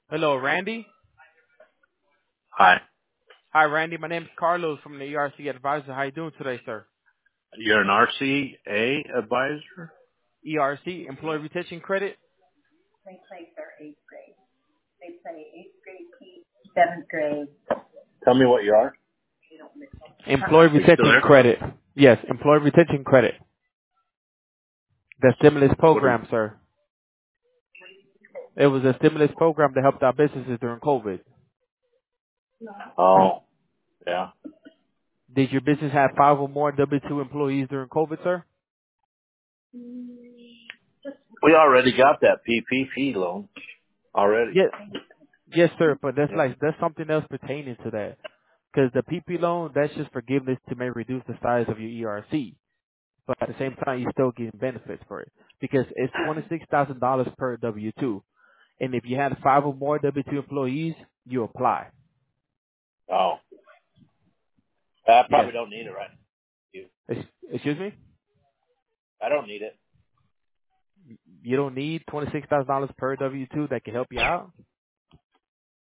Hello, Randy. Hi. Hi, Randy. My name is Carlos from the ERC Advisor. How you doing today, sir? You're an RCA advisor? ERC, Employee Retention Credit. Seventh grade. Tell me what you are. Employee Are you still Retention there? Credit. Yes, Employee Retention Credit. The stimulus What is, program, sir. It was a stimulus program that helped our businesses during COVID. oh, yeah. Did your business have 5 or more W-2 employees during COVID, sir? We already got that PPP loan already. Yes, yes, sir. But Yeah. that's something else pertaining to that. Because the PP loan, that's just forgiveness to maybe reduce the size of your ERC. But at the same time, you're still getting benefits for it because it's $26,000 per W-2. And if you had 5 or more W-2 employees, you apply. Oh, I Yes. probably don't need it right now. Excuse me? I don't need it. You don't need $26,000 per W-2 that can help you out?